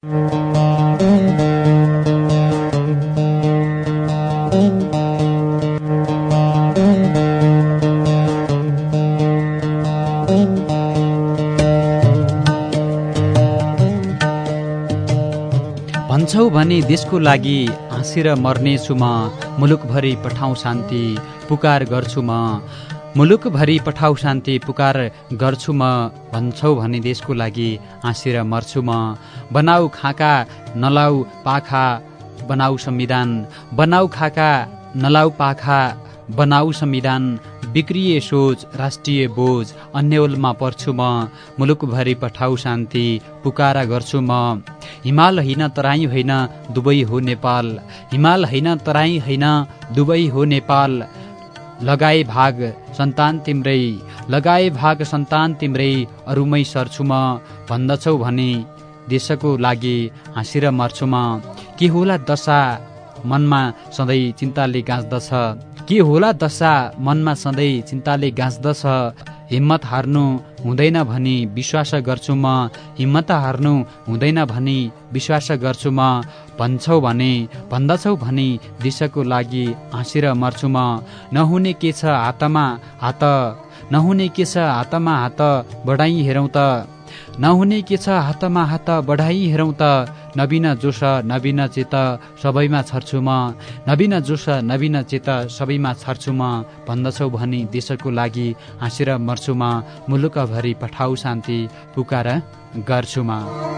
भन्छौ भने देशको लागि हाँसेर मर्नेछु म, मुलुकभरि पठाउँ शान्ति पुकार गर्छु म, मुलुकभरि पठाउ शान्ति पुकार गर्छु म। भन्छौ भने देशको लागि हाँसेर मर्छु म। बनाऊ खाका नलाऊ पाखा बनाऊ संविधान, बनाऊ खाका नलाऊ पाखा बनाऊ संविधान। बिक्रिए सोच राष्ट्रिय बोझ अन्यलमा पर्छु म, मुलुकभरि पठाउ शान्ति पुकारा गर्छु म। हिमाल होइन तराई होइन दुवै हो नेपाल, हिमाल होइन तराई होइन दुवै हो नेपाल। लगाए भाग सन्तान तिम्रै, लगाए भाग सन्तान तिम्रै, अरूमै सर्छु म। भन्दछौ भने देशको लागि हाँसेर मर्छु म। के होला दशा मनमा सधैँ चिन्ताले गाँच्दछ, के होला दशा मनमा सधैँ चिन्ताले गाँच्दछ। हिम्मत हार्नु हुँदैन भनी विश्वास गर्छु म, हिम्मत हार्नु हुँदैन भनी विश्वास गर्छु म। भन्दछौ भने देशको लागि हाँसेर मर्छु म। नहुने के छ हातमा हात, नहुने के छ हातमा हात बढाइ हेरौँ त, नहुने के छ हातमा हात बढाइ हेरौँ त। नवीन जोश नवीन चेत सबैमा छर्छु म, नवीन जोश नवीन चेत सबैमा छर्छु म। भन्दछौ भने देशको लागि हाँसेर मर्छु म, मुलुकभरि पठाउ शान्ति पुकार गर्छु म।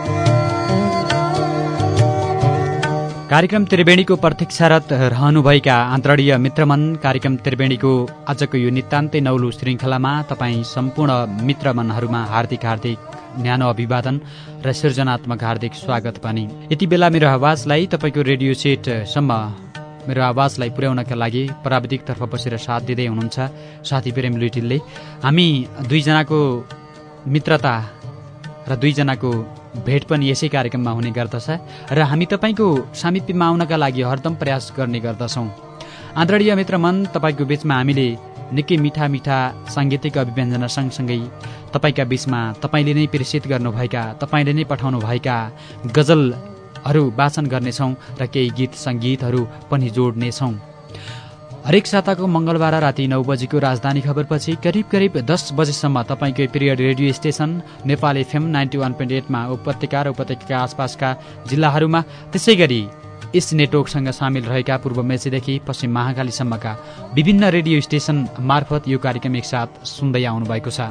कार्यक्रम त्रिवेणीको प्रतीक्षारत रहनुभएका आदरणीय मित्रमन, कार्यक्रम त्रिवेणीको आजको यो नितान्तै नौलो श्रृङ्खलामा तपाईँ सम्पूर्ण मित्रमनहरूमा हार्दिक हार्दिक न्यानो अभिवादन र सृजनात्मक हार्दिक स्वागत पनि। यति बेला मेरो आवाजलाई तपाईँको रेडियो सेटसम्म मेरो आवाजलाई पुर्याउनका लागि प्राविधिकतर्फ बसेर साथ दिँदै हुनुहुन्छ साथी प्रेम लुइटिलले। हामी दुईजनाको मित्रता र दुईजनाको भेट पनि यसै कार्यक्रममा हुने गर्दछ र हामी तपाईँको सामिप्यमा आउनका लागि हरदम प्रयास गर्ने गर्दछौँ। आदरणीय मित्रमन, तपाईँको बिचमा हामीले निकै मिठा मिठा साङ्गीतिक अभिव्यञ्जना सँगसँगै तपाईँका बिचमा तपाईँले नै प्रेषित गर्नुभएका, तपाईँले नै पठाउनुभएका गजलहरू वाचन गर्नेछौँ र केही गीत सङ्गीतहरू पनि जोड्नेछौँ। हरेक साताको मङ्गलबार राति 9 बजेको राजधानी खबरपछि करिब करिब 10 बजेसम्म तपाईँको प्रिय रेडियो स्टेसन नेपाल FM 91.8मा उपत्यका र उपत्यकाका आसपासका जिल्लाहरूमा, त्यसै गरी यस नेटवर्कसँग सामेल रहेका पूर्व मेचीदेखि पश्चिम महाकालीसम्मका विभिन्न रेडियो स्टेसन मार्फत यो कार्यक्रम एकसाथ सुन्दै आउनुभएको छ।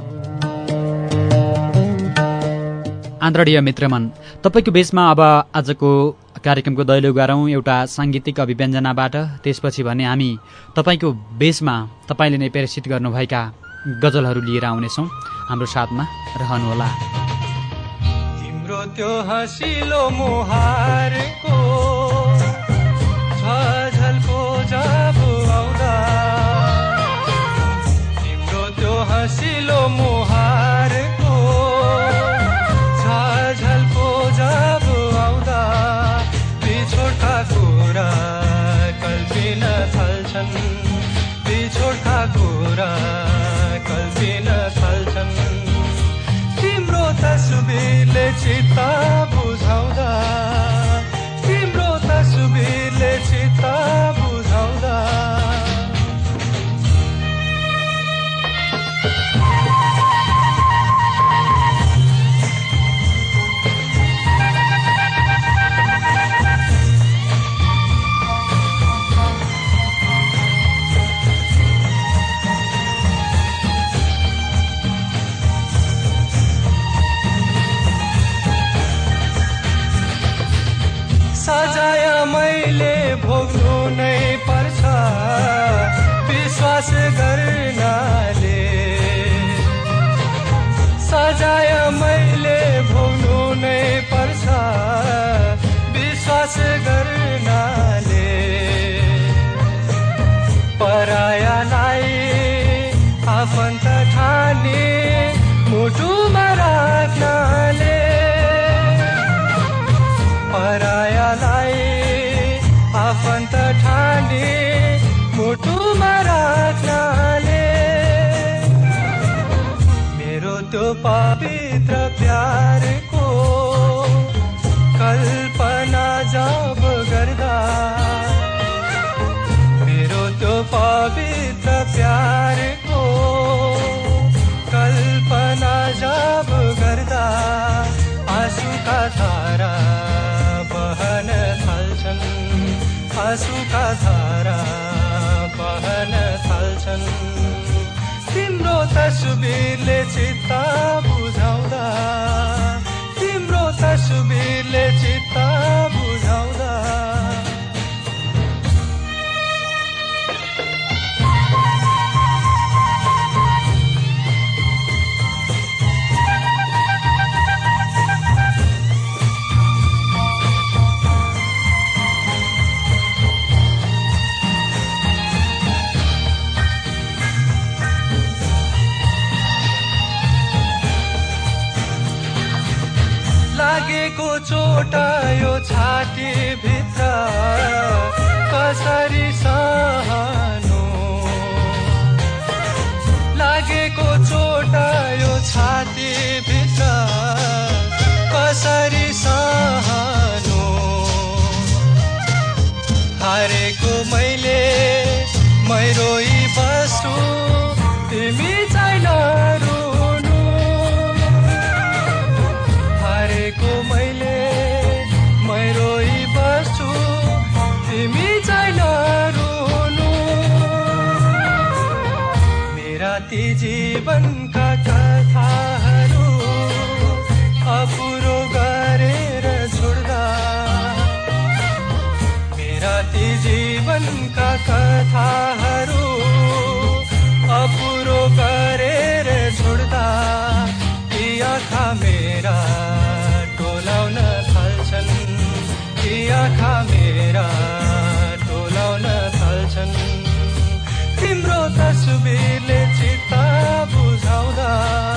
आदरणीय मित्रमन, तपाईँको बेचमा अब आजको कार्यक्रमको दैलो गरौँ एउटा साङ्गीतिक अभिव्यञ्जनाबाट, त्यसपछि भने हामी तपाईँको बेचमा तपाईँले नै प्रेषित गर्नुभएका गजलहरू लिएर आउनेछौँ। हाम्रो साथमा रहनुहोला। तिम्रो त्यो हँसिलो मुहारको झलको जाबु आउँदा, तिम्रो त्यो हँसिलो मुहारको झलको जाबु आउँदा, बिछोडका कुरा कल्पिन थाल्छन्, बिछोडका कुरा कल्पिन थाल्छन्। तिम्रो तस्बिरले चित्त बुझाउँदा, तिम्रो तस्बिरले चित्त बुझाउँदा, सजाय मैले भोग्नु नै पर्छ विश्वास गर्नाले, सजाय मैले भोग्नु नै पर्छ विश्वास गर्नाले। परायालाई आफन्त ठाने मुटुमा राख्नाले, परायालाई आफन्त ठाने मुटुमा राख्नाले। मेरो त्यो पवित्र प्यारको कल कल्पना जब गर्दा मेरो त्यो पवित्र प्यारको कल्पना जब गर्दा आँसुका धारा बहन थाल्छन्, आँसुका धारा बहन थाल्छन्। तिम्रो तस्बिरले चित्त बुझाउँदा, तिम्रो तस्बिरले चित्त बुझाउँदा लागेको चोट यो छाती भित्र कसरी सहनु, लागेको चोट यो छाती भित्र कसरी सहनु। हारेको मैले मै रोइ बस्छु, तिमी छैन रुनु। हारेको मैले मै रोइ बस्छु, तिमी छैन रुनु। मेरा ती जीवनका कथाहरू अपुरो गरेर छोड्दा, मेरा ती जीवनका कथाहरू अपुरो गरेर छोड्दा ती आँखा मेरा टोलाउन थाल्छन्, ती आँखा मेरा टोलाउन थाल्छन्। तिम्रो तस्बिरले चित्त बुझाउँदा,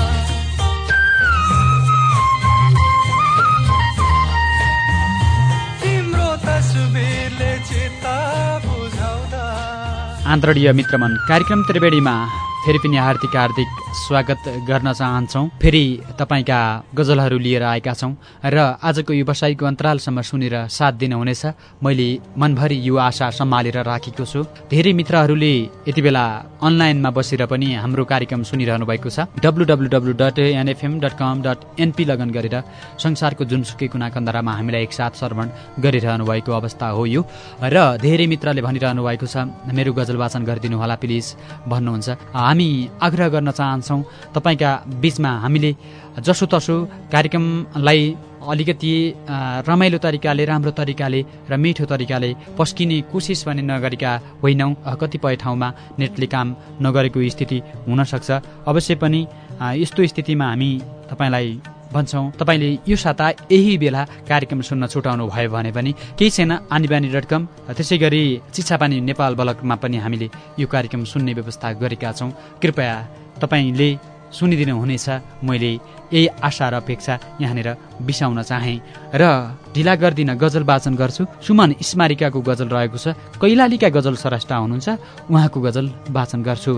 तिम्रो तस्बिरले चित्त बुझाउँदा। आदरणीय मित्रमन, कार्यक्रम त्रिवेणीमा फेरि पनि हार्दिक स्वागत गर्न चाहन्छौँ। फेरि तपाईँका गजलहरू लिएर आएका छौँ र आजको व्यवसायको अन्तरालसम्म सुनेर साथ दिनुहुनेछ मैले मनभरि यो आशा सम्हालेर राखेको छु। धेरै मित्रहरूले यति बेला अनलाइनमा बसेर पनि हाम्रो कार्यक्रम सुनिरहनु भएको छ। www.nfm.com.np लगन गरेर संसारको जुनसुकै कुना कन्दरामा हामीलाई एकसाथ श्रवण गरिरहनु भएको अवस्था हो यो। र धेरै मित्रले भनिरहनु भएको छ मेरो गजल वाचन गरिदिनु होला प्लिज भन्नुहुन्छ। हामी आग्रह गर्न चाहन्छौँ तपाईँका बिचमा हामीले जसोतसो कार्यक्रमलाई अलिकति रमाइलो तरिकाले, राम्रो तरिकाले र मिठो तरिकाले पस्किने कोसिस पनि नगरेका होइनौँ। कतिपय ठाउँमा नेटले काम नगरेको स्थिति हुनसक्छ। अवश्य पनि यस्तो स्थितिमा हामी तपाईँलाई भन्छौँ, तपाईँले यो साता यही बेला कार्यक्रम सुन्न छुटाउनु भयो भने पनि केही छैन। आनीबानी.com त्यसै गरी चिसापानी नेपाल ब्लगमा पनि हामीले यो कार्यक्रम सुन्ने व्यवस्था गरेका छौँ। कृपया तपाईँले सुनिदिनु हुनेछ, मैले यही आशा र अपेक्षा यहाँनिर बिसाउन चाहेँ। र ढिला गर्दिन गजल वाचन गर्छु। सुमन स्मारिकाको गजल रहेको छ। कैलालीका गजल स्रष्टा हुनुहुन्छ, उहाँको गजल वाचन गर्छु।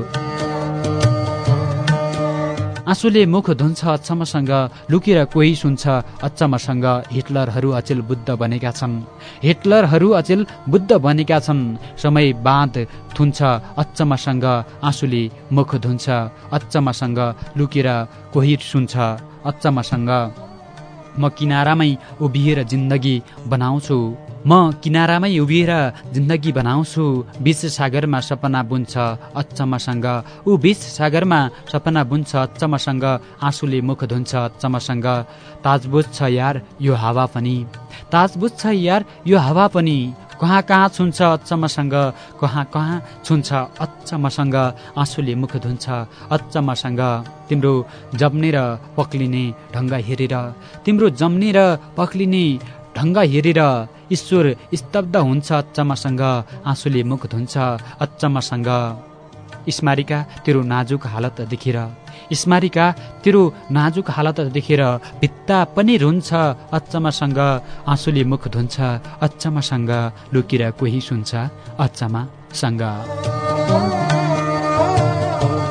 आँसुले मुख धुन्छ अचम्मसँग, लुकेर कोही सुन्छ अचम्मसँग। हिटलरहरू अचेल बुद्ध बनेका छन्, हिटलरहरू अचेल बुद्ध बनेका छन्। समय बाँध थुन्छ अचम्मसँग, आँसुले मुख धुन्छ अचम्मसँग। लुकेर कोही सुन्छ अचम्मसँग। म किनारामै उभिएर जिन्दगी बनाउँछु, म किनारामै उभिएर जिन्दगी बनाउँछु। बीच सागरमा सपना बुन्छ अचम्मसँग, ऊ बीच सागरमा सपना बुन्छ अचम्मसँग। आँसुले मुख धुन्छ अचम्मसँग। ताजबुझ छ यार यो हावा पनि, ताजबुझ छ यार यो हावा पनि। कहाँ कहाँ छुन्छ अचम्मसँग, कहाँ कहाँ छुन्छ अचम्मसँग। आँसुले मुख धुन्छ अचम्मसँग। तिम्रो जम्ने र पक्लिने ढङ्ग हेरेर, तिम्रो जम्ने र पक्लिने ढङ्ग हेरेर ईश्वर स्तब्ध हुन्छ अचम्मसँग। आँसुले मुख धुन्छ अचम्मसँग। स्मारिका तेरो नाजुक हालत देखेर, स्मारिका तेरो नाजुक हालत देखेर भित्ता पनि रुन्छ अचम्मसँग। आँसुले मुख धुन्छ अचम्मसँग। लुकेर कोही सुन्छ अचम्मसँग।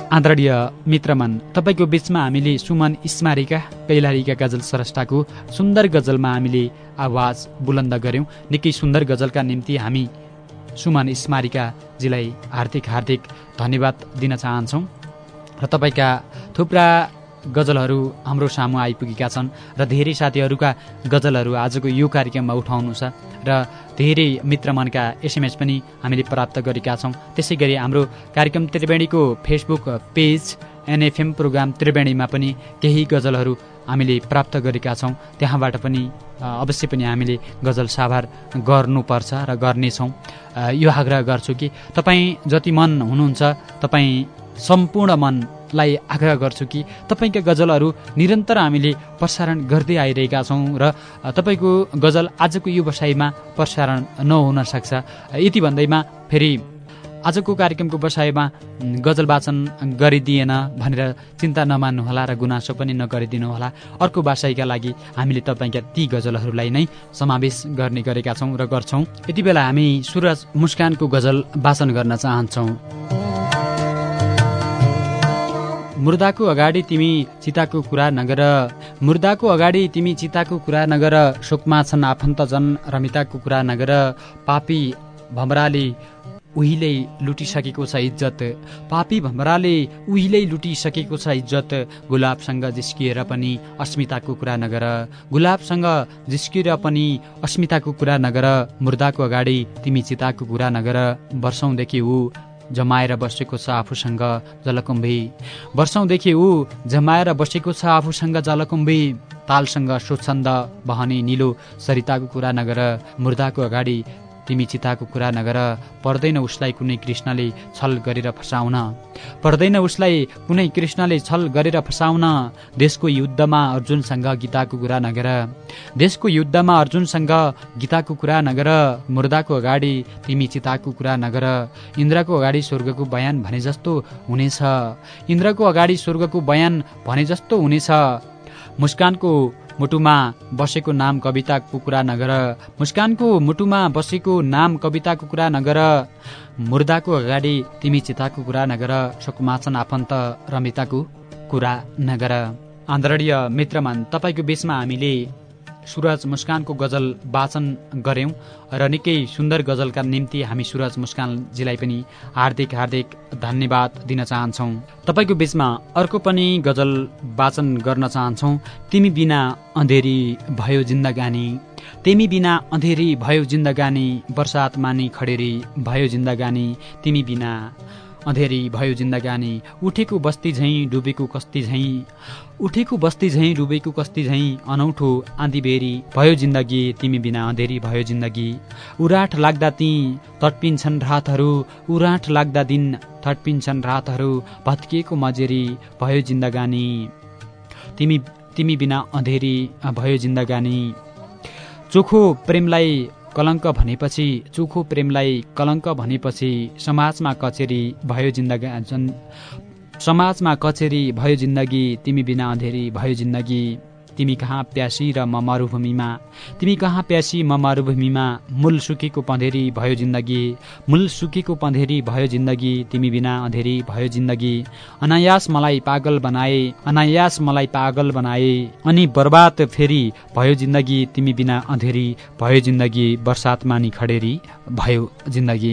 आदरणीय मित्रमन, तपाईँको बीचमा हामीले सुमन इस्मारीका कैलालीका गजल स्रष्टाको सुन्दर गजलमा हामीले आवाज बुलन्द गर्यौं। निकै सुन्दर गजलका निम्ति हामी सुमन इस्मारीकाजीलाई हार्दिक हार्दिक धन्यवाद दिन चाहन्छौँ र तपाईँका थुप्रा गजलहरू हाम्रो सामु आइपुगेका छन् र धेरै साथीहरूका गजलहरू आजको यो कार्यक्रममा उठाउनु छ र धेरै मित्रमनका एसएमएस पनि हामीले प्राप्त गरेका छौँ। त्यसै गरी हाम्रो कार्यक्रम त्रिवेणीको फेसबुक पेज एनएफएम प्रोग्राम त्रिवेणीमा पनि केही गजलहरू हामीले प्राप्त गरेका छौँ। त्यहाँबाट पनि अवश्य पनि हामीले गजल साभार गर्नुपर्छ र गर्नेछौँ। यो आग्रह गर्छु कि तपाईँ जति मन हुनुहुन्छ, तपाईँ सम्पूर्ण मनलाई आग्रह गर्छु कि तपाईँका गजलहरू निरन्तर हामीले प्रसारण गर्दै आइरहेका छौँ र तपाईँको गजल आजको यो बसाइमा प्रसारण नहुन सक्छ। यति भन्दैमा फेरि आजको कार्यक्रमको बसाइमा गजल वाचन गरिदिएन भनेर चिन्ता नमान्नुहोला र गुनासो पनि नगरिदिनुहोला। अर्को बसाइका लागि हामीले तपाईँका ती गजलहरूलाई नै समावेश गर्ने गरेका छौँ र गर्छौँ। यति बेला हामी सुरज मुस्कानको गजल वाचन गर्न चाहन्छौँ। मुर्दाको अगाडि तिमी चिताको कुरा नगर, मुर्दाको अगाडि तिमी चिताको कुरा नगर, शोकमा छन् आफन्तजन रमिताको कुरा नगर, पापी भमराले उहिले लुटिसकेको छ इज्जत, पापी भमराले उहिले लुटिसकेको छ इज्जत, गुलाबसँग जिस्किएर पनि अस्मिताको कुरा नगर, गुलाबसँग जिस्किएर पनि अस्मिताको कुरा नगर, मुर्दाको अगाडि तिमी चिताको कुरा नगर, वर्षौंदेखि ऊ जमाएर बसेको छ आफूसँग जलकुम्भी, वर्षौंदेखि ऊ जमाएर बसेको छ आफूसँग जलकुम्भी, तालसँग स्वच्छन्द बहने निलो सरिताको कुरा नगर, मुर्दाको अगाडि तिमी चिताको कुरा नगर, पर्दैन उसलाई कुनै कृष्णले छल गरेर फसाउन, पर्दैन उसलाई कुनै कृष्णले छल गरेर फसाउन, देशको युद्धमा अर्जुनसँग गीताको कुरा नगर, देशको युद्धमा अर्जुनसँग गीताको कुरा नगर, मुर्दाको अगाडि तिमी चिताको कुरा नगर, इन्द्रको अगाडि स्वर्गको बयान भने जस्तो हुनेछ, इन्द्रको अगाडि स्वर्गको बयान भने जस्तो हुनेछ, मुस्कानको मुटुमा बसेको नाम कविताको कुरा नगर, मुस्कानको मुटुमा बसेको नाम कविताको कुरा नगर, मुर्दाको अगाडि तिमी चिताको कुरा नगर, शोकमाछन् आफन्त रमिताको कुरा नगर। आदरणीय मित्रमान, तपाईँको बीचमा हामीले सुरज मुस्कानको गजल वाचन गर्यौं र निकै सुन्दर गजलका निम्ति हामी सुरज मुस्कानजीलाई पनि हार्दिक हार्दिक धन्यवाद दिन चाहन्छौँ। तपाईँको बीचमा अर्को पनि गजल वाचन गर्न चाहन्छौँ। तिमी बिना अँधेरी भयो जिन्दगानी, तिमी बिना अँधेरी भयो जिन्दगानी, बर्सात मानी खडेरी भयो जिन्दगानी, तिमी बिना अँधेरी भयो जिन्दगानी, उठेको बस्ती झैँ डुबेको कस्ती झैँ, उठेको बस्ती झैँ डुबेको कस्ती झैँ, अनौठो आँधीबेरी भयो जिन्दगी, तिमी बिना अँधेरी भयो जिन्दगी, उराठ लाग्दा ती तडपिन्छन् रातहरू, उराठ लाग्दा दिन तडपिन्छन् रातहरू, भत्किएको मजेरी भयो जिन्दगानी, तिमी बिना अँधेरी भयो जिन्दगानी, चोखो प्रेमलाई कलङ्क भनेपछि, चोखो प्रेमलाई कलङ्क भनेपछि, समाजमा कचेरी भयो जिन्दगी, समाजमा कचेरी भयो जिन्दगी, तिमी बिना अँधेरी भयो जिन्दगी, तिमी कहाँ प्यासी र म मरुभूमिमा, तिमी कहाँ प्यासी म मरुभूमिमा, मूल सुकेको पँधेरी भयो जिन्दगी, मूल सुकेको पँधेरी भयो जिन्दगी, तिमी बिना अँधेरी भयो जिन्दगी, अनायास मलाई पागल बनाए, अनायास मलाई पागल बनाए, अनि बर्बाद फेरि भयो जिन्दगी, तिमी बिना अँधेरी भयो जिन्दगी, बर्सात मानी खडेरी भयो जिन्दगी।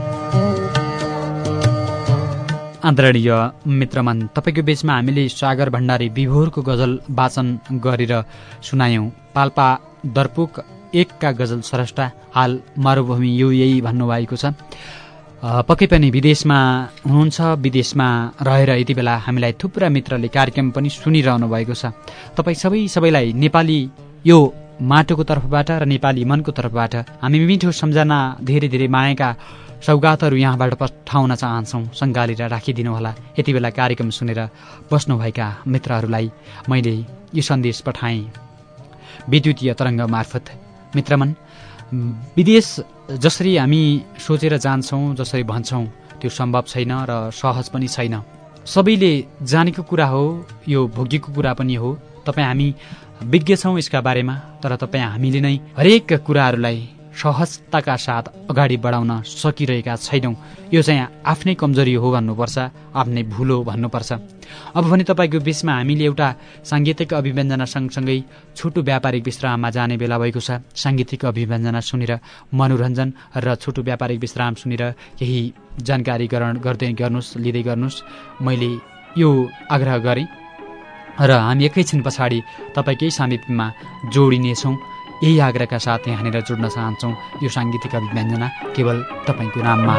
आदरणीय मित्रमन, तपाईँको बीचमा हामीले सागर भण्डारी विभोरको गजल वाचन गरेर सुनायौं। पाल्पा दर्पुक 1 का गजल स्रष्टा हाल मरुभूमि यही भन्नुभएको छ। पक्कै पनि विदेशमा हुनुहुन्छ, विदेशमा रहेर यति बेला हामीलाई थुप्रा मित्रले कार्यक्रम पनि सुनिरहनु भएको छ। तपाईँ सबैलाई नेपाली यो माटोको तर्फबाट र नेपाली मनको तर्फबाट हामी मिठो सम्झना, धेरै धेरै मायाका सौगातहरू यहाँबाट पठाउन चाहन्छौँ। सङ्गालेर राखिदिनुहोला। यति बेला कार्यक्रम सुनेर बस्नुभएका मित्रहरूलाई मैले यो सन्देश पठाएँ विद्युतीय तरङ्ग मार्फत। मित्रमन, विदेश जसरी हामी सोचेर जान्छौँ, जसरी भन्छौँ, त्यो सम्भव छैन र सहज पनि छैन। सबैले जानेको कुरा हो, यो भोगेको कुरा पनि हो। तपाईँ हामी विज्ञ छौँ यसका बारेमा, तर तपाईँ हामीले नै हरेक कुराहरूलाई सहजताका साथ अगाडि बढाउन सकिरहेका छैनौँ। यो चाहिँ आफ्नै कमजोरी हो भन्नुपर्छ, आफ्नै भुल हो भन्नुपर्छ। अब भने तपाईँको बिचमा हामीले एउटा साङ्गीतिक अभिव्यञ्जना सँगसँगै छोटो व्यापारिक विश्राममा जाने बेला भएको छ। साङ्गीतिक अभिव्यञ्जना सुनेर मनोरञ्जन र छोटो व्यापारिक विश्राम सुनेर केही जानकारी गर्दै गर्नुहोस्, लिँदै गर्नुहोस्। मैले यो आग्रह गरेँ र हामी एकैछिन पछाडि तपाईँकै सामिप्यमा जोडिनेछौँ। यही आग्रहका साथ यहाँनिर जोड्न चाहन्छौँ। यो साङ्गीतिक अभिव्यञ्जना केवल तपाईँको नाममा।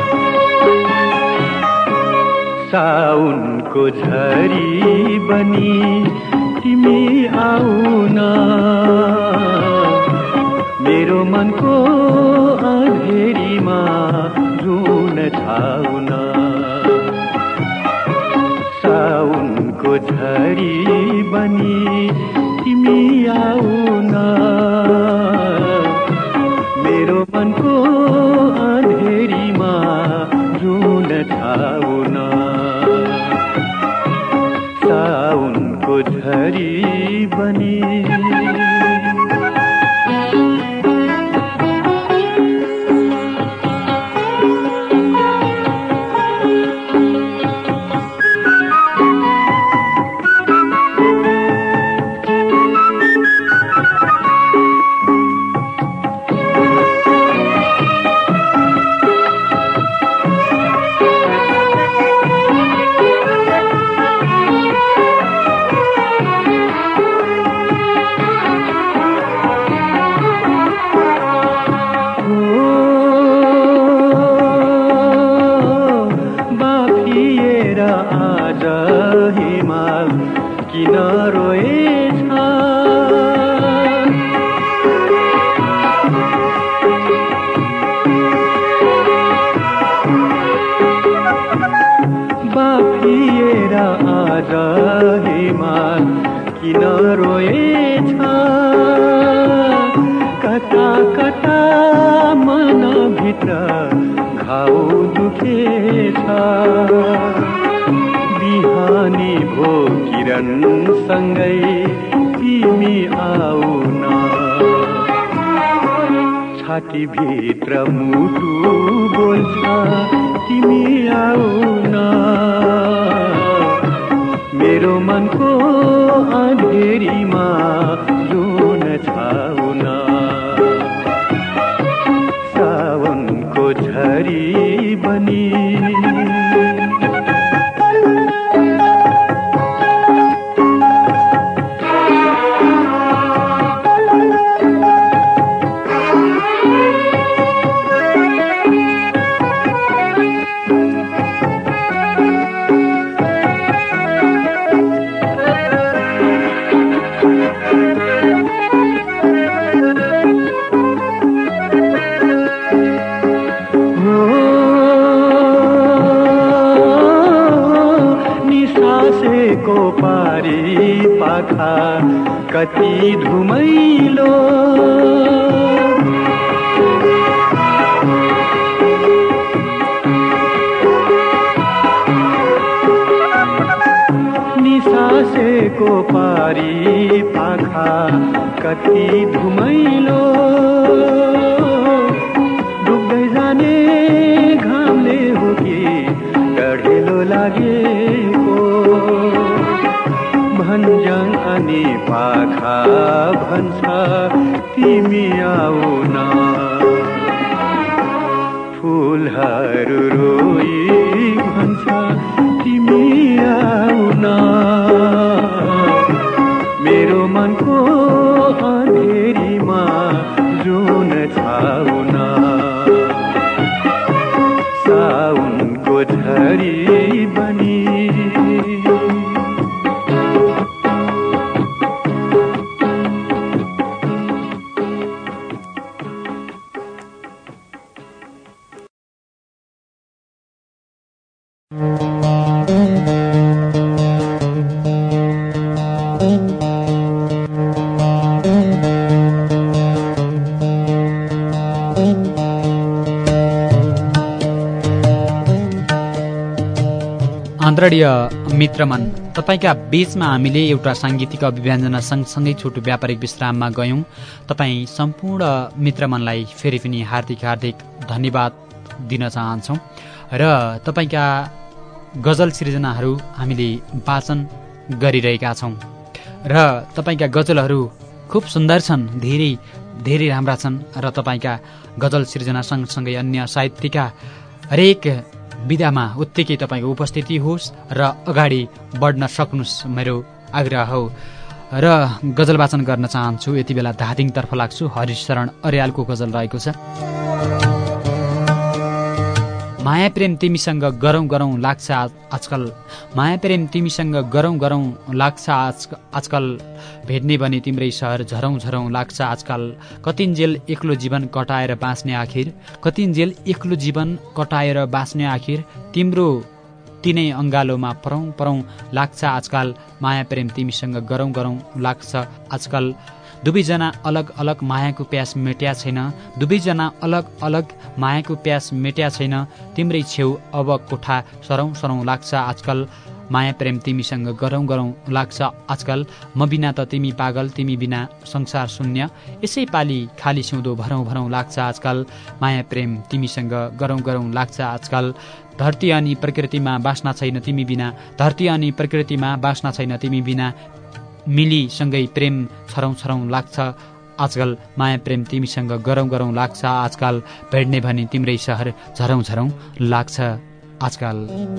साउनको झरी बनी तिमी आउन, मेरो मनको अँधेरीमा रुन छाउन। साउनको झरी बनी तिमी आउन, मेरो मनको अँधेरीमा रुन छाउन। साउनको झरी बनी बिहानी भो किरण सँगै तिमी आउन, छाती भित्र मुटु बोल्छ तिमी आउन, मेरो मनको अँधेरीमा रुन छाउन। सावनको झरी बनी कति धुमैलो निसासेको पारी पाखा कति धुमैलो, डुब्दै जाने घामले हो कि डढेलो लागेको, भन्ज्याङ अनि पाखा भन्छ तिमी आउन, फुलहरू रोई भन्छ तिमी आउन, मेरो मनको अँधेरीमा रुन छाउन। साउनको झरी बनी आदरणीय मित्रमन, तपाईँका बीचमा हामीले एउटा साङ्गीतिक अभिव्यञ्जना सँगसँगै छोटो व्यापारिक विश्राममा गयौँ। तपाईँ सम्पूर्ण मित्रमनलाई फेरि पनि हार्दिक हार्दिक धन्यवाद दिन चाहन्छौँ र तपाईँका गजल सृजनाहरू हामीले वाचन गरिरहेका छौँ र तपाईँका गजलहरू खुब सुन्दर छन्, धेरै धेरै राम्रा छन् र तपाईँका गजल सृजना सँगसँगै अन्य साहित्यका हरेक विधामा उत्तिकै तपाईँको उपस्थिति होस् र अगाडि बढ्न सक्नुहोस्, मेरो आग्रह हो। र गजल वाचन गर्न चाहन्छु। यति बेला धादिङतर्फ लाग्छु। हरिशरण अर्यालको गजल रहेको छ। माया प्रेम तिमीसँग गरौँ गरौँ लाग्छ आजकल, माया प्रेम तिमीसँग गरौँ गरौँ लाग्छ आजकल, भेट्ने भने तिम्रै सहर झरौँ झरौँ लाग्छ आजकल, कतिन्जेल एक्लो जीवन कटाएर बाँच्ने आखिर, कतिन्जेल एक्लो जीवन कटाएर बाँच्ने आखिर, तिम्रो तिनै अङ्गालोमा परौँ परौँ लाग्छ आजकल, माया प्रेम तिमीसँग गरौँ गरौँ लाग्छ आजकल, दुवैजना अलग अलग मायाको प्यास मेट्या छैन, दुवैजना अलग अलग मायाको प्यास मेट्या छैन, तिम्रै छेउ अब कोठा सरौँ सरौँ लाग्छ आजकल, माया प्रेम तिमीसँग गरौँ गरौँ लाग्छ आजकल, म बिना त तिमी पागल, तिमी बिना संसार शून्य, यसै पाली खाली सिउँदो भरौँ भरौँ लाग्छ आजकल, माया प्रेम तिमीसँग गरौँ गरौँ लाग्छ आजकल, धरती अनि प्रकृतिमा बाँच्न छैन तिमी बिना, धरती अनि प्रकृतिमा बाँच्न छैन तिमी बिना, मिलीसँगै प्रेम छरौँ छरौँ लाग्छ आजकल, माया प्रेम तिमीसँग गरौँ गरौँ लाग्छ आजकल, भेट्ने भने तिम्रै सहर झरौँ झरौँ लाग्छ आजकल।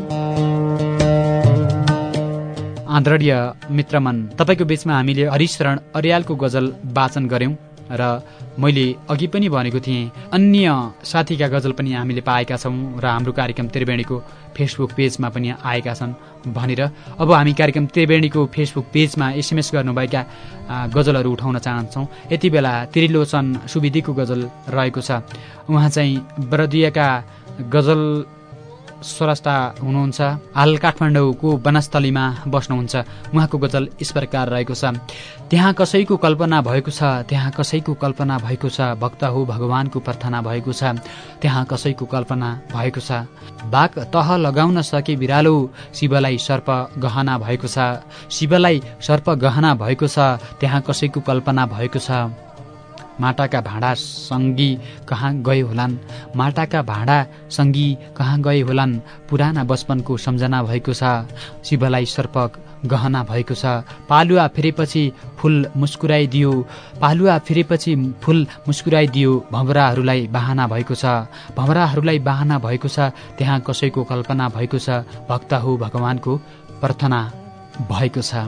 आदरणीय मित्रमन, तपाईँको बीचमा हामीले हरिशरण अर्यालको गजल वाचन गऱ्यौँ र मैले अघि पनि भनेको थिएँ अन्य साथीका गजल पनि हामीले पाएका छौँ र हाम्रो कार्यक्रम त्रिवेणीको फेसबुक पेजमा पनि आएका छन् भनेर अब हामी कार्यक्रम त्रिवेणीको फेसबुक पेजमा एसएमएस गर्नुभएका गजलहरू उठाउन चाहन्छौँ। यति बेला त्रिलोचन सुवेदीको गजल रहेको छ। उहाँ चाहिँ बरदियाका गजल स्रष्टा हुनुहुन्छ, हाल काठमाडौँको वनस्थलीमा बस्नुहुन्छ। उहाँको गजल यस प्रकार रहेको छ। त्यहाँ कसैको कल्पना भएको छ, त्यहाँ कसैको कल्पना भएको छ, भक्त हो भगवानको प्रार्थना भएको छ, त्यहाँ कसैको कल्पना भएको छ, बाघ तह लगाउन सके बिरालो, शिवलाई सर्प गहना भएको छ, शिवलाई सर्प गहना भएको छ, त्यहाँ कसैको कल्पना भएको छ, माटाका भाँडा सङ्गी कहाँ गए होलान्, माटाका भाँडा सङ्गी कहाँ गए होलान्, पुराना बचपनको सम्झना भएको छ, शिवलाई सर्प गहना भएको छ, पालुवा फेरेपछि फुल मुस्कुराइदियो, पालुवा फेरेपछि फुल मुस्कुराइदियो, भँवराहरूलाई बाहना भएको छ, भँवराहरूलाई बाहना भएको छ, त्यहाँ कसैको कल्पना भएको छ, भक्त हो भगवानको प्रार्थना भएको छ।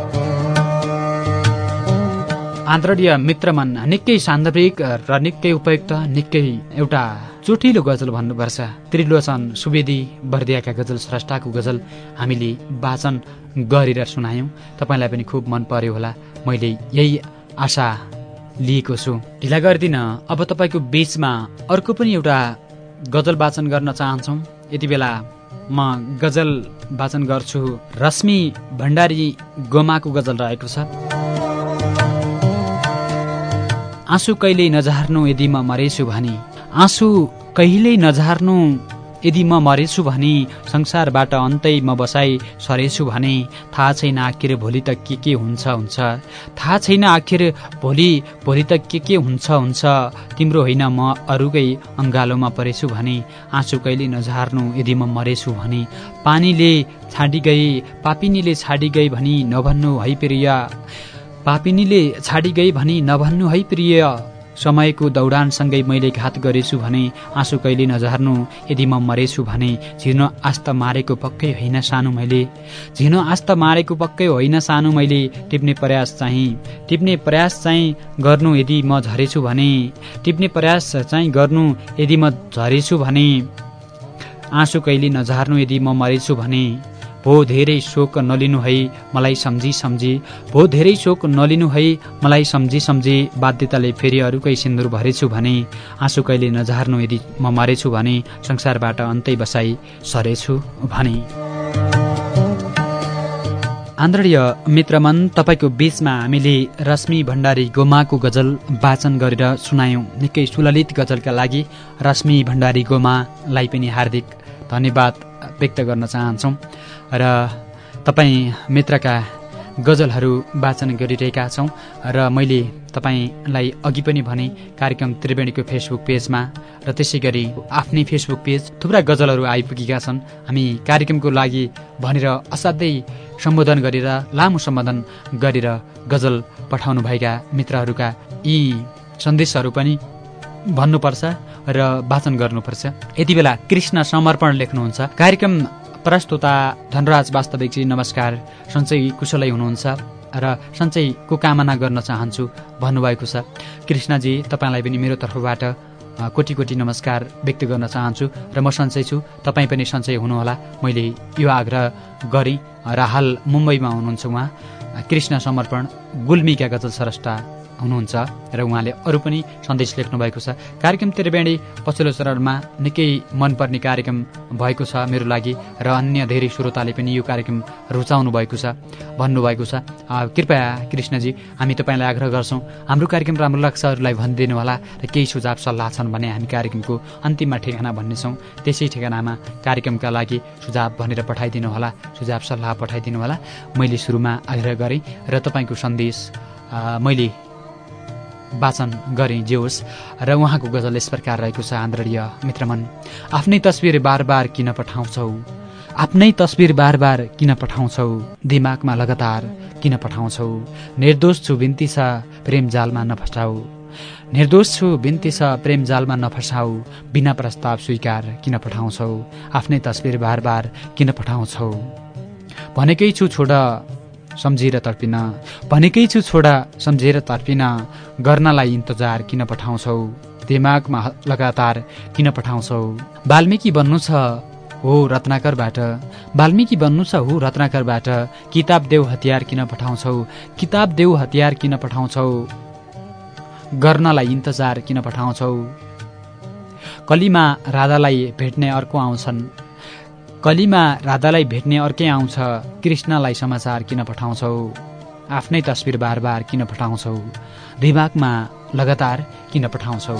आदरणीय मित्रमन, निकै सान्दर्भिक र निकै उपयुक्त, निकै एउटा चोटिलो गजल भन्नुपर्छ। त्रिलोचन सुवेदी बर्दियाका गजल स्रष्टाको गजल हामीले वाचन गरेर सुनायौँ। तपाईँलाई पनि खुब मन पर्यो होला, मैले यही आशा लिएको छु। ढिला गर्दिन, अब तपाईँको बीचमा अर्को पनि एउटा गजल वाचन गर्न चाहन्छौँ। यति बेला म गजल वाचन गर्छु। रश्मि भण्डारी गोमाको गजल रहेको छ। आँसु कहिल्यै नझार्नु यदि म मरेछु भने, आँसु कहिल्यै नझार्नु यदि म मरेछु भने, संसारबाट अन्तै म बसाई सरेछु भने, थाहा छैन आखिर भोलि त के हुन्छ हुन्छ, थाहा छैन आखिर भोलि त के हुन्छ हुन्छ, तिम्रो होइन म अरूकै अङ्गालोमा परेछु भने, आँसु कहिल्यै नझार्नु यदि म मरेछु भने, पानीले छाडी गई पापिनीले छाडी गई भनी नभन्नु है प्रिय, पापिनीले छाडी गई भनी नभन्नु है प्रिय, समयको दौडानसँगै मैले घात गरेछु भने, आँसु कहिले नझार्नु यदि म मरेछु भने, झिनो आस्था मारेको पक्कै होइन सानो मैले, झिनो आस्था मारेको पक्कै होइन सानो मैले, टिप्ने प्रयास चाहिँ गर्नु यदि म झरेछु भने, टिप्ने प्रयास चाहिँ गर्नु यदि म झरेछु भने, आँसु कहिले नझार्नु यदि म मरेछु भने, भो धेरै शोक नलिनु है मलाई सम्झी सम्झी, भो धेरै शोक नलिनु है मलाई सम्झी सम्झी, बाध्यताले फेरि अरूकै सिन्दुर भरेछु भने, आँसु कहिले नझार्नु यदि म मरेछु भने, संसारबाट अन्तै बसाई सरेछु भने। आदरणीय मित्रमन, तपाईँको बीचमा हामीले रश्मि भण्डारी गोमाको गजल वाचन गरेर सुनायौँ। निकै सुललित गजलका लागि रश्मि भण्डारी गोमालाई पनि हार्दिक धन्यवाद व्यक्त गर्न चाहन्छौँ र तपाईँ मित्रका गजलहरू वाचन गरिरहेका छौँ र मैले तपाईँलाई अघि पनि भने कार्यक्रम त्रिवेणीको फेसबुक पेजमा र त्यसै गरी आफ्नै फेसबुक पेज थुप्रा गजलहरू आइपुगेका छन्। हामी कार्यक्रमको लागि भनेर असाध्यै सम्बोधन गरेर लामो सम्बोधन गरेर गजल पठाउनुभएका मित्रहरूका यी सन्देशहरू पनि भन्नुपर्छ र वाचन गर्नुपर्छ। यति बेला कृष्ण समर्पण लेख्नुहुन्छ, कार्यक्रम प्रस्तुता धनराज वास्तविकजी नमस्कार, सन्चै कुशलै हुनुहुन्छ र सन्चैको कामना गर्न चाहन्छु भन्नुभएको छ। कृष्णजी तपाईँलाई पनि मेरो तर्फबाट कोटी कोटी नमस्कार व्यक्त गर्न चाहन्छु र म सन्चै छु, तपाईँ पनि सन्चै हुनुहोला मैले यो आग्रह गरेँ र हाल मुम्बईमा हुनुहुन्छ उहाँ। कृष्ण समर्पण गुल्मीका गजल स्रष्टा हुनुहुन्छ र उहाँले अरू पनि सन्देश लेख्नु भएको छ। कार्यक्रम त्रिवेणी पछिल्लो चरणमा निकै मनपर्ने कार्यक्रम भएको छ मेरो लागि र अन्य धेरै श्रोताले पनि यो कार्यक्रम रुचाउनु भएको छ भन्नुभएको छ। कृपया कृष्णजी हामी तपाईँलाई आग्रह गर्छौँ, हाम्रो कार्यक्रम राम्रो लाग्छ अरूलाई भनिदिनु होला र केही सुझाव सल्लाह छन् भने हामी कार्यक्रमको अन्तिममा ठेगाना भन्नेछौँ, त्यसै ठेगानामा कार्यक्रमका लागि सुझाव भनेर पठाइदिनु होला, सुझाव सल्लाह पठाइदिनु होला। मैले सुरुमा आग्रह गरेँ र तपाईँको सन्देश मैले वाचन गरेँ जे होस्। र उहाँको गजल यस प्रकार रहेको छ। आदरणीय मित्रमन, आफ्नै तस्बिर बार बार किन पठाउँछौ, आफ्नै तस्बिर बार बार किन पठाउँछौ, दिमागमा लगातार किन पठाउँछौ, निर्दोष छु बिन्ती छ प्रेम जालमा नफसाऊ, निर्दोष छु बिन्ती छ प्रेम जालमा नफसाऊ, बिना प्रस्ताव स्वीकार किन पठाउँछौ, आफ्नै तस्बिर बार बार किन पठाउँछौ, भनेकै छु छोड सम्झेर तर्पिन, भनेकै छु छोडा सम्झेर तर्पिन, गर्नलाई इन्तजार किन पठाउँछौ, दिमागमा लगातार किन पठाउँछौ, वाल्मीकि बन्नु छ हो रत्नाकरबाट, वाल्मीकि बन्नु छ हो रत्नाकरबाट, किताब देऊ हतियार किन पठाउँछौ, किताब देऊ हतियार किन पठाउँछौ, गर्नलाई इन्तजार किन पठाउँछौ, कलीमा राधालाई भेट्ने अर्को आउँछन्, कलीमा राधालाई भेट्ने अर्कै आउँछ, कृष्णलाई समाचार किन पठाउँछौ, आफ्नै तस्बिर बार बार किन पठाउँछौ, दिमागमा लगातार किन पठाउँछौ।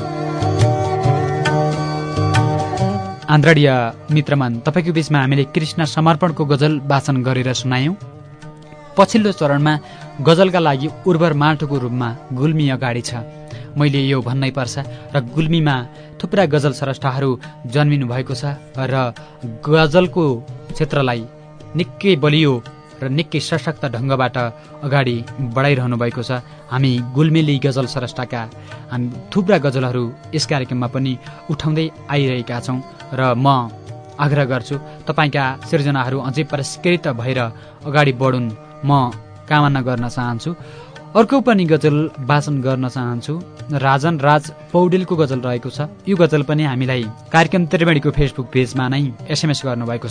आदरणीय मित्रमन, तपाईँको बीचमा हामीले कृष्ण समर्पणको गजल वाचन गरेर सुनायौँ। पछिल्लो चरणमा गजलका लागि उर्वर माटोको रूपमा गुल्मी अगाडि छ, मैले यो भन्नै पर्छ। र गुल्मीमा थुप्रा गजल स्रष्टाहरू जन्मिनु भएको छ र गजलको क्षेत्रलाई निकै बलियो र निकै सशक्त ढङ्गबाट अगाडि बढाइरहनु भएको छ। हामी गुल्मेली गजल स्रष्टाका हामी थुप्रा गजलहरू यस कार्यक्रममा पनि उठाउँदै आइरहेका छौँ र म आग्रह गर्छु तपाईँका सिर्जनाहरू अझै परिष्कृत भएर अगाडि बढुन् म कामना गर्न चाहन्छु। अर्को पनि गजल वाचन गर्न चाहन्छु। राजन राज पौडेलको गजल रहेको छ। यो गजल पनि हामीलाई कार्यक्रम त्रिवेणीको फेसबुक पेजमा नै एसएमएस गर्नुभएको छ।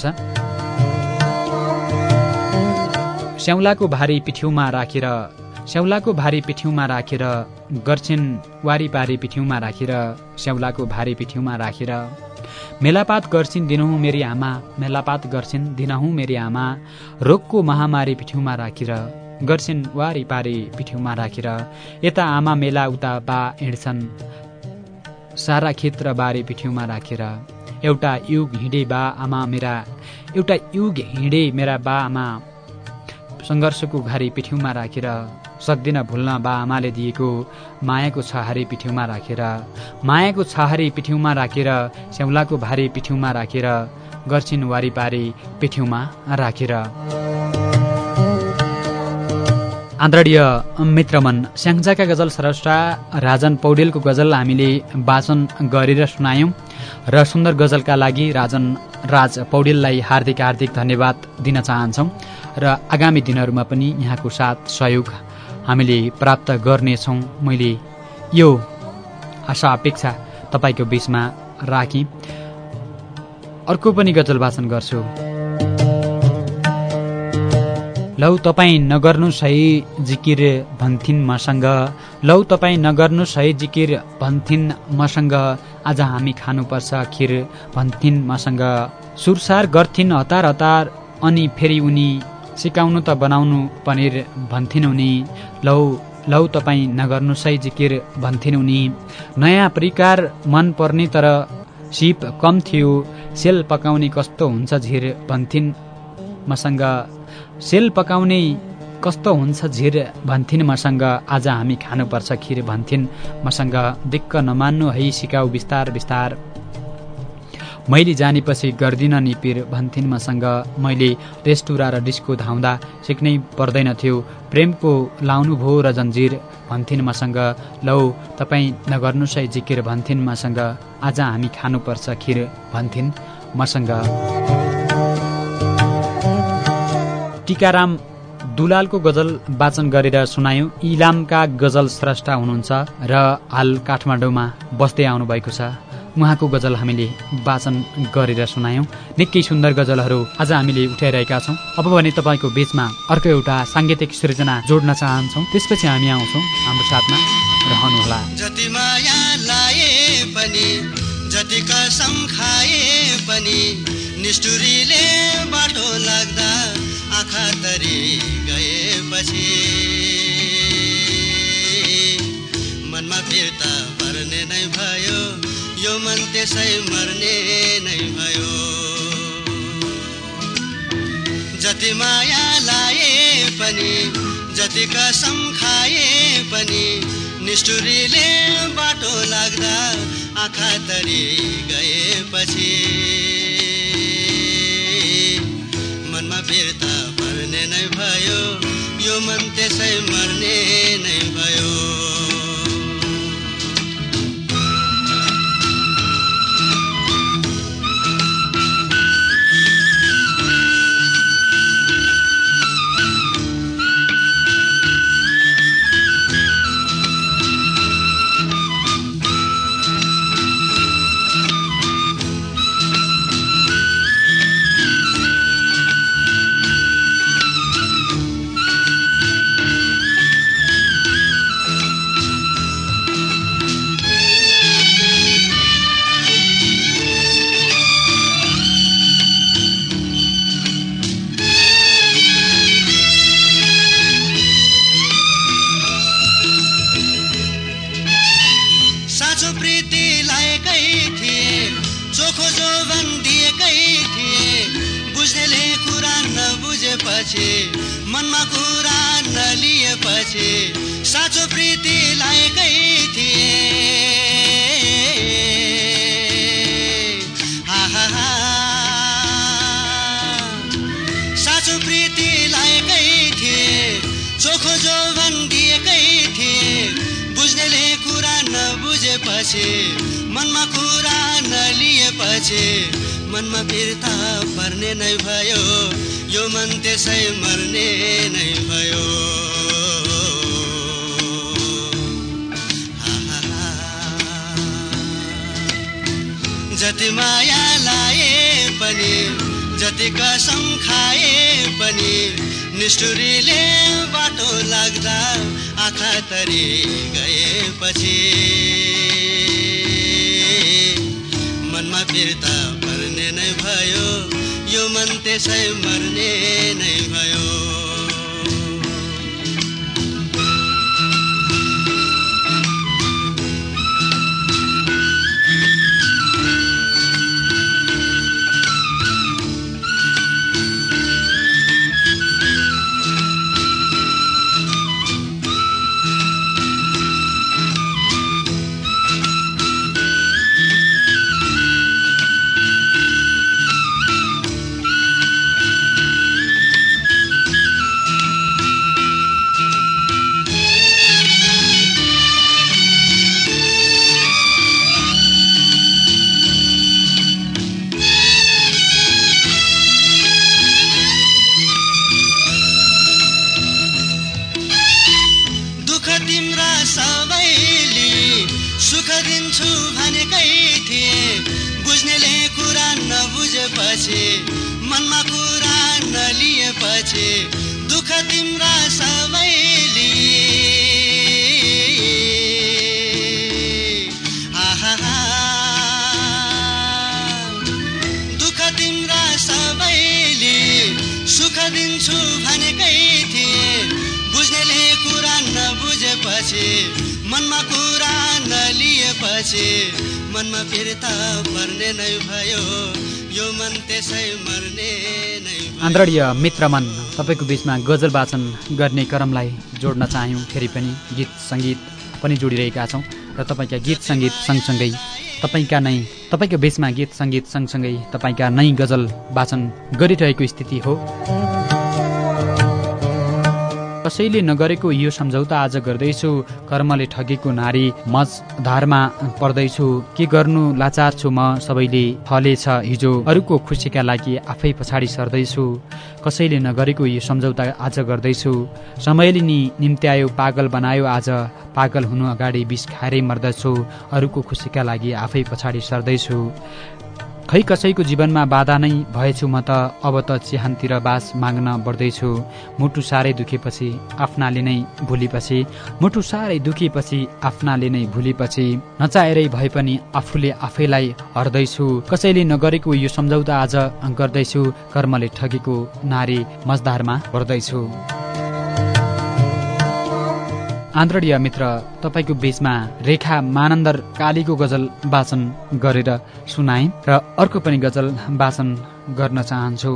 स्याउलाको भारी पिठ्यौमा राखेर, स्याउलाको भारी पिठ्यौमा राखेर, गर्छिन् वारिपारी पिठ्यौमा राखेर, स्याउलाको भारी पिठ्यौमा राखेर, मेलापात गर्छिन् दिनहुँ मेरी आमा, मेलापात गर्छिन् दिनहुँ मेरी आमा, रोगको महामारी पिठ्यौमा राखेर, गर्छिन् वारिपारी पिठ्यौमा राखेर, यता आमा मेला उता बा हिँड्छन्, सारा खेत र बारी पिठ्यौमा राखेर, एउटा युग हिँडे बा आमा मेरा, एउटा युग हिँडे मेरा बा आमा, सङ्घर्षको घारी पिठ्यौमा राखेर, सक्दिन भुल्न बा आमाले दिएको मायाको छहारी पिठ्यौमा राखेर, मायाको छहारी पिठ्यौमा राखेर, स्याउलाको भारी पिठ्यौमा राखेर, गर्छिन् वारिपारी पिठ्यौमा राखेर। आदरणीय मित्रमन, स्याङ्जाका गजल स्रष्टा राजन पौडेलको गजल हामीले वाचन गरेर सुनायौँ र सुन्दर गजलका लागि राजन राज पौडेललाई हार्दिक हार्दिक धन्यवाद दिन चाहन्छौँ र आगामी दिनहरूमा पनि यहाँको साथ सहयोग हामीले प्राप्त गर्नेछौँ। मैले यो आशा अपेक्षा तपाईँको बीचमा राखेँ। अर्को पनि गजल वाचन गर्छु। लौ तपाईँ नगर्नु सही जिकिर भन्थिन् मसँग, लौ तपाईँ नगर्नु सही जिकिर भन्थिन् मसँग, आज हामी खानुपर्छ खिर भन्थिन् मसँग, सुरसार गर्थिन् हतार हतार अनि फेरि उनी सिकाउनु त बनाउनु पनिर भन्थिन् उनी, लौ लौ तपाईँ नगर्नु सही जिकिर भन्थिन् उनी, नयाँ परिकार मन पर्ने तर सिप कम थियो, सेल पकाउने कस्तो हुन्छ झिर भन्थिन् मसँग। सेल पकाउने कस्तो हुन्छ झिर भन्थिन् मसँग। आज हामी खानुपर्छ खिर भन्थिन् मसँग। दिक्क नमान्नु है सिकाउ बिस्तार बिस्तार, मैले जानेपछि गर्दिन नि पिर भन्थिन् मसँग। मैले रेस्टुरा र डिस्को धाउँदा सिक्नै पर्दैन थियो, प्रेमको लाउनु भो र जन्जिर भन्थिन् मसँग। लौ तपाईँ नगर्नुहोस् है जिकिर भन्थिन् मसँग। आज हामी खानुपर्छ खिर भन्थिन् मसँग। टीकाराम दुलालको गजल वाचन गरेर सुनायौं। इलामका गजल स्रष्टा हुनुहुन्छ र हाल काठमाडौँमा बस्दै आउनुभएको छ। उहाँको गजल हामीले वाचन गरेर सुनायौं। निकै सुन्दर गजलहरू आज हामीले उठाइरहेका छौं। अब भने तपाईँको बीचमा अर्को एउटा सांगीतिक सृजना जोड्न चाहन्छौं, त्यसपछि हामी आउँछौं। हाम्रो साथमा रहनुहोला। जति माया लाए पनि, जति कसम खाए पनि, निष्ठुरीले बाटो लाग्दा आँखा तरी गएपछि मनमा फिर्ता पर्ने नै भयो, यो मन त्यसै मर्ने नै भयो। जति माया लाए पनि, जति कसम खाए पनि, निष्ठुरीले बाटो लाग्दा आँखा तरी गएपछि मनमा फिर्ता पर्ने नै भयो, यो मन त्यसै मर्ने नै भयो। मनमा कुरा नलिएपछि साँचो प्रीति लाएकै थिए। साँचो प्रीति लाएकै थिए, चोखो जोवन दिएकै थिए, बुझ्नेले कुरा नबुझेपछि मनमा कुरा नलिएपछि मनमा फिर्ता पर्ने नै भयो, यो मन त्यसै मर्ने नै भयो। जति माया लाए पनि, जति कसम खाए पनि, निष्ठुरीले बाटो लाग्दा आँखा तरी गएपछि मनमा फिर्ता पर्ने नै भयो, यो मन त्यसै मर्ने नै भयो। मनमा कुरा नलिएपछि दुःख तिम्रा सबैले दुःख तिम्रा सबैले सुख दिन्छु भनेकै थिए, बुझ्नेले कुरा नबुझेपछि मनमा कुरा नलिएपछि मनमा फिर्ता पर्ने नै भयो, यो मन त्यसै मर्ने नै भयो। आदरणीय मित्रमन, तपाईँको बिचमा गजल वाचन गर्ने क्रमलाई जोड्न चाह्यौँ। फेरि पनि गीत सङ्गीत पनि जोडिरहेका छौँ र तपाईँका गीत सङ्गीत सँगसँगै तपाईँको बिचमा गीत सङ्गीत सँगसँगै तपाईँका नै गजल वाचन गरिरहेको स्थिति हो। कसैले नगरेको यो सम्झौता आज गर्दैछु, कर्मले ठगेको नारी मझधारमा पर्दैछु। के गर्नु लाचार छु म, सबैले फलेछ हिजो, अरूको खुसीका लागि आफै पछाडि सर्दैछु। कसैले नगरेको यो सम्झौता आज गर्दैछु, समयले नि निम्त्यायो पागल बनायो आज, पागल हुनु अगाडि विष खाएरै मर्दछु, अरूको खुसीका लागि आफै पछाडि सर्दैछु। खै कसैको जीवनमा बाधा नै भएछु म त, अब त चिहानतिर बास माग्न बढ्दैछु। मुटु साह्रै दुखेपछि आफ्नाले नै भुलेपछि, मुटु साह्रै दुखेपछि आफ्नाले नै भुलेपछि, नचाहेरै भए पनि आफूले आफैलाई हर्दैछु। कसैले नगरेको यो सम्झौता आज गर्दैछु, कर्मले ठगेको नारी मझधारमा पर्दैछु। आदरणीय मित्र, तपाईँको बीचमा रेखा मानन्दर कालीको गजल वाचन गरेर सुनाएँ र अर्को पनि गजल वाचन गर्न चाहन्छु।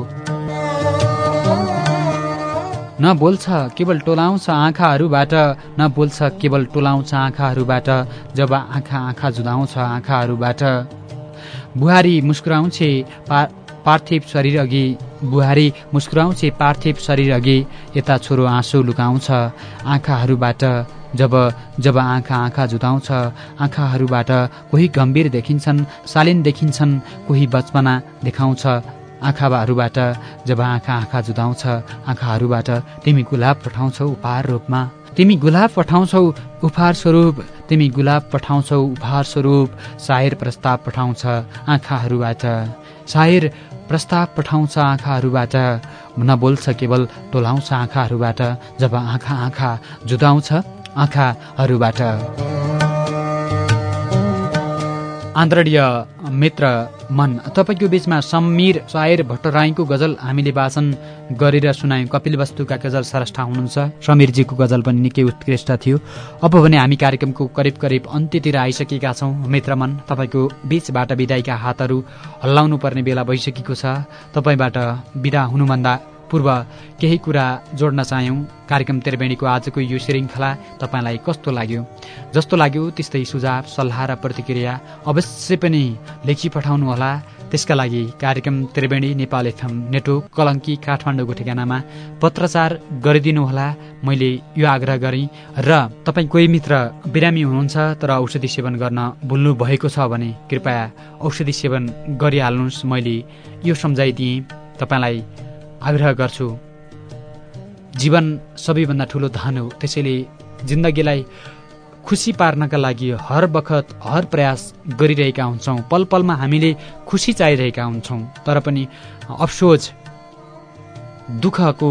न बोल्छ केवल टोलाउँछ आँखाहरूबाट, न बोल्छ केवल टोलाउँछ आँखाहरूबाट, जब आँखा जुदाउँछ आँखाहरूबाट। बुहारी मुस्कुराउँछे पार्थिव शरीर अघि, बुहारी मुस्कुराउँछे पार्थिव शरीर अघि, यता छोरो आँसु लुकाउँछ आँखाहरूबाट। जब आँखा जुदाउँछ आँखाहरूबाट, कोही गम्भीर देखिन्छन् शालीन देखिन्छन्, कोही बचपना देखाउँछ आँखाहरूबाट। जब आँखा जुदाउँछ आँखाहरूबाट, तिमी गुलाब पठाउँछौ उपहार रूपमा, तिमी गुलाब पठाउँछौ उपहार स्वरूप, तिमी गुलाब पठाउँछौ उपहार स्वरूप। शायर प्रस्ताव पठाउँछ आँखाहरूबाट, शायर प्रस्ताव पठाउँछ आँखाहरूबाट। न बोल्छ केवल टोलाउँछ आँखाहरूबाट, जब आँखा जुदाउँछ आँखाहरूबाट। आदरणीय मित्र मन, तपाईँको बीचमा समीर शायर भट्टराईको गजल हामीले वाचन गरेर सुनायौँ। कपिलवस्तुका गजल स्रष्टा हुनुहुन्छ समीरजीको गजल पनि निकै उत्कृष्ट थियो। अब भने हामी कार्यक्रमको करिब अन्त्यतिर आइसकेका छौँ। मित्रमन, तपाईँको बीचबाट बिदाईका हातहरू हल्लाउनु पर्ने बेला भइसकेको छ। तपाईँबाट बिदा हुनुभन्दा पूर्व केही कुरा जोड्न चाह्यौँ। कार्यक्रम त्रिवेणीको आजको यो श्रृङ्खला तपाईँलाई कस्तो लाग्यो? जस्तो लाग्यो त्यस्तै सुझाव सल्लाह र प्रतिक्रिया अवश्य पनि लेखी पठाउनुहोला। त्यसका लागि कार्यक्रम त्रिवेणी नेपाल एफएम नेटवर्क कलङ्की काठमाडौँको ठेगानामा पत्रचार गरिदिनुहोला। मैले यो आग्रह गरेँ र तपाईँ कोही मित्र बिरामी हुनुहुन्छ तर औषधि सेवन गर्न भुल्नु भएको छ भने कृपया औषधि सेवन गरिहाल्नुहोस्। मैले यो सम्झाइदिएँ। तपाईँलाई आग्रह गर्छु, जीवन सबैभन्दा ठुलो धन हो। त्यसैले जिन्दगीलाई खुसी पार्नका लागि हर बखत हर प्रयास गरिरहेका हुन्छौँ। पल पलमा हामीले खुसी चाहिरहेका हुन्छौँ, तर पनि अफसोस दुःखको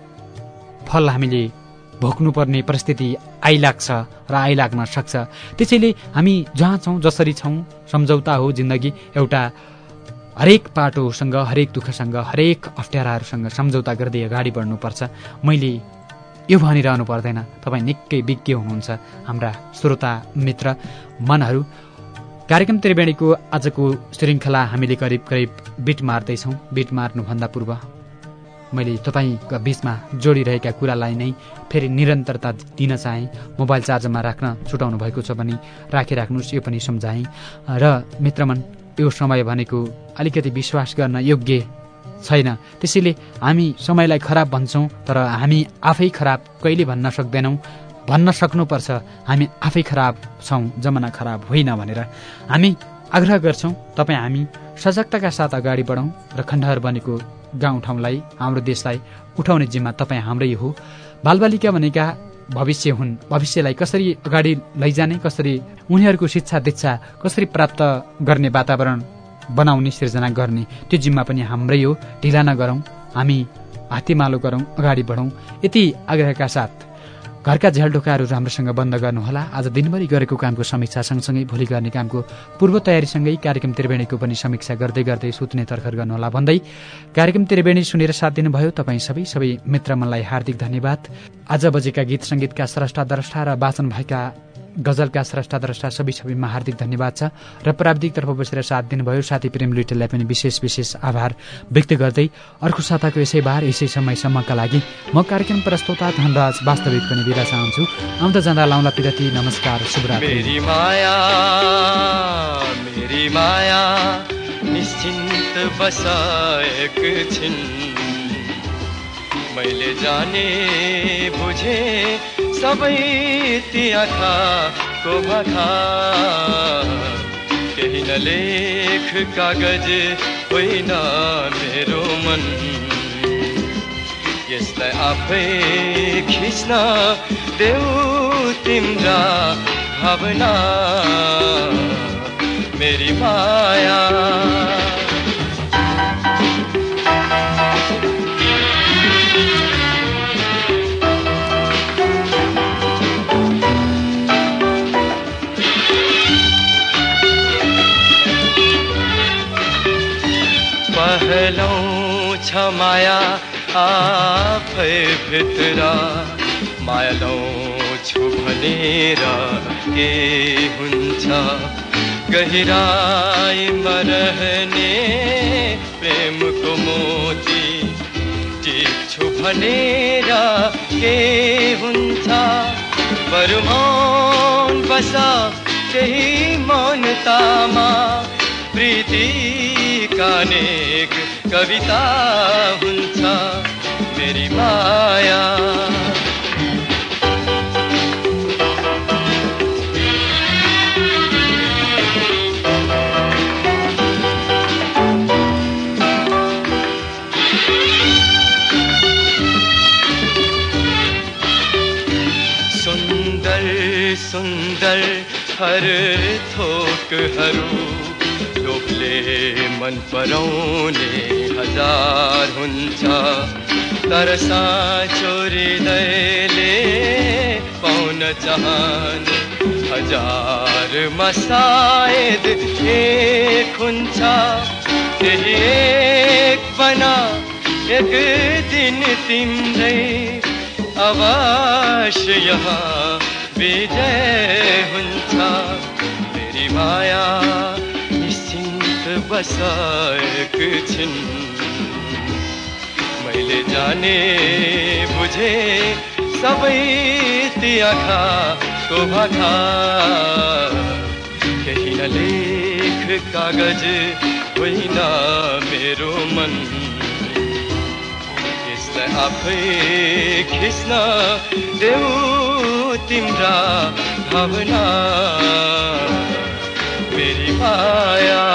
फल हामीले भोग्नुपर्ने परिस्थिति आइलाग्छ र आइलाग्न सक्छ। त्यसैले हामी जहाँ छौँ जसरी छौँ सम्झौता हो जिन्दगी। एउटा हरेक पाटोसँग हरेक दुःखसँग हरेक अप्ठ्याराहरूसँग सम्झौता गर्दै अगाडि बढ्नुपर्छ। मैले यो भनिरहनु पर्दैन, तपाईँ निकै विज्ञ हुनुहुन्छ हाम्रा श्रोता मित्र मनहरू। कार्यक्रम त्रिवेणीको आजको श्रृङ्खला हामीले करिब बिट मार्दैछौँ। बिट मार्नुभन्दा पूर्व मैले तपाईँका बीचमा जोडिरहेका कुरालाई नै फेरि निरन्तरता दिन चाहेँ। मोबाइल चार्जरमा राख्न छुटाउनु भएको छ भने राखिराख्नुहोस्, यो पनि सम्झाएँ। र मित्रमन, यो समय भनेको अलिकति विश्वास गर्न योग्य छैन। त्यसैले हामी समयलाई खराब भन्छौँ, तर हामी आफै खराब कहिले भन्न सक्दैनौँ। भन्न सक्नुपर्छ हामी आफै खराब छौँ, जमाना खराब होइन भनेर। हामी आग्रह गर्छौँ तपाईँ हामी सजगताका साथ अगाडि बढौँ र खण्डहर बनेको गाउँठाउँलाई हाम्रो देशलाई उठाउने जिम्मा तपाईँ हाम्रै हो। बालबालिका भनेका भविष्य हुन्। भविष्यलाई कसरी अगाडि लैजाने, कसरी उनीहरूको शिक्षा दीक्षा कसरी प्राप्त गर्ने वातावरण बनाउने सिर्जना गर्ने त्यो जिम्मा पनि हाम्रै हो। ढिला नगरौँ, हामी हात्तीमालो गरौँ, अगाडि बढौँ। यति आग्रहका साथ घरका झ्यालढोकाहरू राम्रोसँग बन्द गर्नुहोला। आज दिनभरि गरेको कामको समीक्षा सँगसँगै भोलि गर्ने कामको पूर्व तयारीसँगै कार्यक्रम त्रिवेणीको पनि समीक्षा गर्दै सुत्ने तर्खर गर्नुहोला भन्दै कार्यक्रम त्रिवेणी सुनेर साथ दिनुभयो तपाईँ सबै मित्रमनलाई हार्दिक धन्यवाद। आज बजेका गीत सङ्गीतका स्रष्टा द्रष्टा र वाचन भएका गजलका स्रष्टा द्रष्टा सबैमा हार्दिक धन्यवाद छ र प्राविधिक तर्फ बसेर साथ दिनुभयो साथी प्रेम लुइटेललाई पनि विशेष आभार व्यक्त गर्दै अर्को साताको यसै बार यसै समयसम्मका लागि म कार्यक्रम प्रस्तोता धनराज वास्तविक पनि बिदा चाहन्छु। आउँदा जाँदा लाउँला पिरती नमस्कार शुभरात्रि। मेरी माया निश्चिन्त बसाएक छिन् मैले जाने बुझे सबै ती आँखाको भाखा केही न लेख कागज होइन मेरो मन यसलाई आफै खिच्न देऊ तिम्रा भावना मेरी माया पहलौं छ माया आफै भित्र मायालौं छु भनेर के हुन्छ गहिराईमा रहने प्रेमको मोती टिप्छु भनेर के हुन्छ बरु मौन बस त्यही मौनतामा प्रीति कानेक कविता हुन्छ मेरी माया सुन्दर सुन्दर हर थोकहरू लोकले मन पराउने हजार हुन्छ तर साँचो हृदयले पाउन चाहने हजारमा सायद एक हुन्छ त्यही एक बना एक दिन तिम्रै अवश्य यहाँ विजय हुन्छ मेरी माया बसाएक छिन् मैले जाने बुझे सबै ती आँखाको भाखा केही न लेख कागज होइन मेरो मन यसलाई आफै खिच्न देऊ तिम्रा भावना मेरी माया